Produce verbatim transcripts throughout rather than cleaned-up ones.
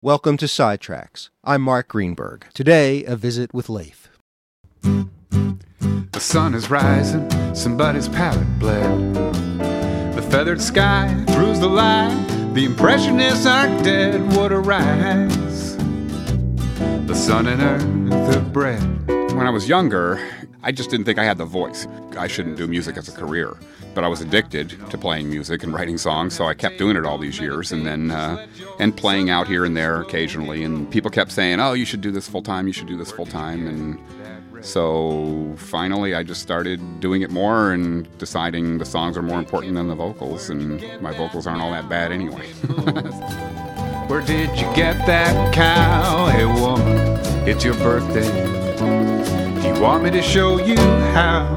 Welcome to Sidetracks. I'm Mark Greenberg. Today, a visit with Leif. The sun is rising, somebody's palate bled. The feathered sky throughs the light. The impressionists aren't dead. What a rise. The sun and earth have bred. When I was younger, I just didn't think I had the voice. I shouldn't do music as a career. But I was addicted to playing music and writing songs, so I kept doing it all these years, and then uh, and playing out here and there occasionally. And people kept saying, "Oh, you should do this full time. You should do this full time." And so finally, I just started doing it more and deciding the songs are more important than the vocals, and my vocals aren't all that bad anyway. Where did you get that cow? Hey woman, it's your birthday. Do you want me to show you how?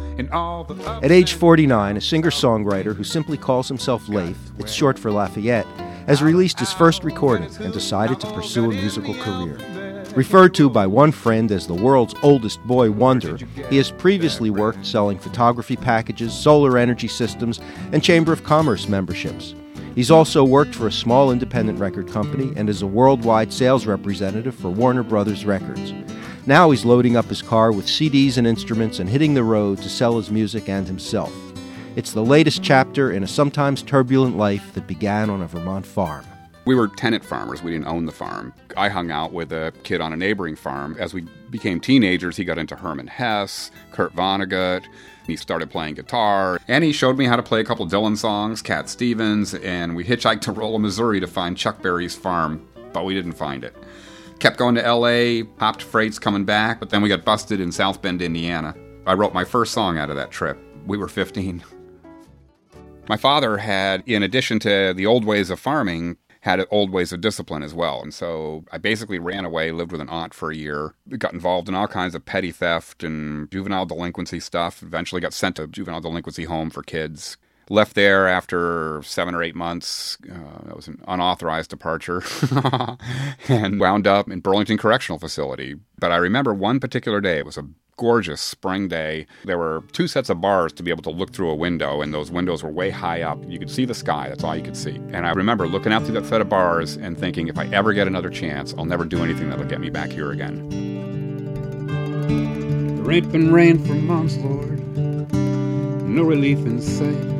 At age forty-nine, a singer-songwriter who simply calls himself Leif, it's short for Lafayette, has released his first recording and decided to pursue a musical career. Referred to by one friend as the world's oldest boy wonder, he has previously worked selling photography packages, solar energy systems, and Chamber of Commerce memberships. He's also worked for a small independent record company and is a worldwide sales representative for Warner Brothers Records. Now he's loading up his car with C Ds and instruments and hitting the road to sell his music and himself. It's the latest chapter in a sometimes turbulent life that began on a Vermont farm. We were tenant farmers. We didn't own the farm. I hung out with a kid on a neighboring farm. As we became teenagers, he got into Herman Hesse, Kurt Vonnegut. He started playing guitar, and he showed me how to play a couple Dylan songs, Cat Stevens, and we hitchhiked to Rolla, Missouri to find Chuck Berry's farm, but we didn't find it. Kept going to L A, hopped freights coming back, but then we got busted in South Bend, Indiana. I wrote my first song out of that trip. We were fifteen. My father had, in addition to the old ways of farming, had old ways of discipline as well. And so I basically ran away, lived with an aunt for a year, got involved in all kinds of petty theft and juvenile delinquency stuff, eventually got sent to juvenile delinquency home for kids. Left there after seven or eight months. Uh, that was an unauthorized departure. And wound up in Burlington Correctional Facility. But I remember one particular day. It was a gorgeous spring day. There were two sets of bars to be able to look through a window, and those windows were way high up. You could see the sky. That's all you could see. And I remember looking out through that set of bars and thinking, if I ever get another chance, I'll never do anything that'll get me back here again. There ain't been rain for months, Lord. No relief in sight.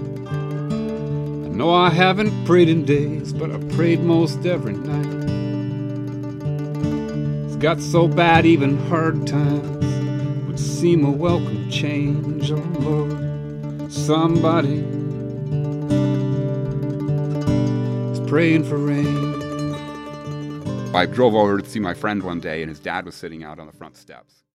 No, I haven't prayed in days, but I prayed most every night. It's got so bad even hard times would seem a welcome change. Oh Lord, somebody is praying for rain. I drove over to see my friend one day, and his dad was sitting out on the front steps.